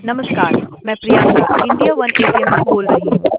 नमस्कार। मैं Priyanka India one ATM से बोल रही हूँ।